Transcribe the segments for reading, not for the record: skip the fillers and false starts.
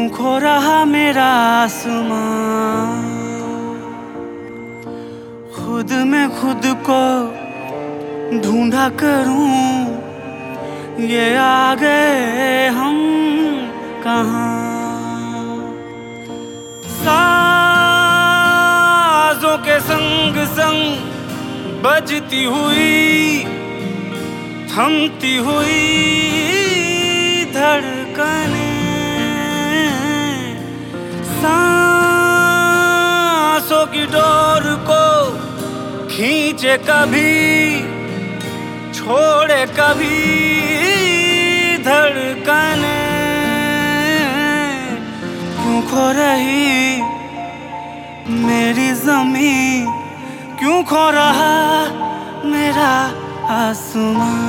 खो रहा मेरा आसमां, खुद में खुद को ढूंढा करूं, ये आ गए हम कहाँ। साजों के संग संग बजती हुई, थमती हुई धड़कने, सांसों की डोर को खींचे कभी, छोड़े कभी धड़कने। क्यों खो रही मेरी ज़मीं, क्यों खो रहा मेरा आसमां।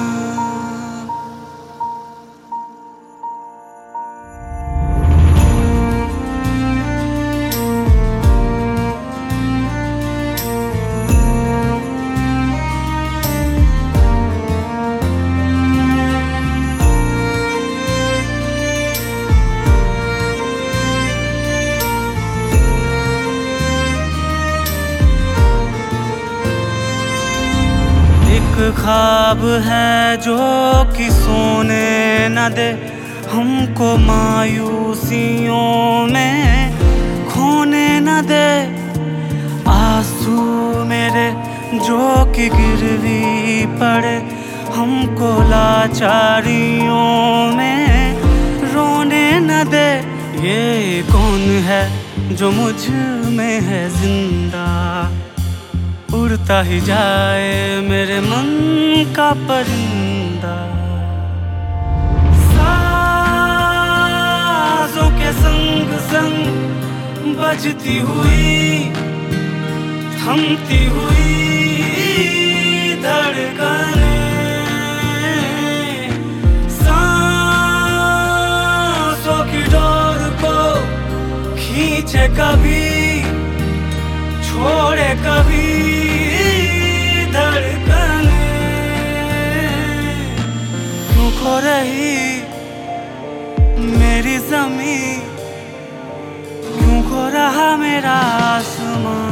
ख्वाब है जो कि सोने न दे हमको, मायूसियों में खोने न दे। आंसू मेरे जो कि गिरवी पड़े हमको, लाचारियों में रोने न दे। ये कौन है जो मुझ में है जिंदा, उड़ता ही जाए मेरे मन का परिंदा। साजों के संग संग बजती हुई, थमती हुई धड़कने, सांसों की डोर को खींचे कभी, छोड़े कभी धड़कने। क्यों खो रही मेरी ज़मीं, क्यों खो रहा मेरा आसमां।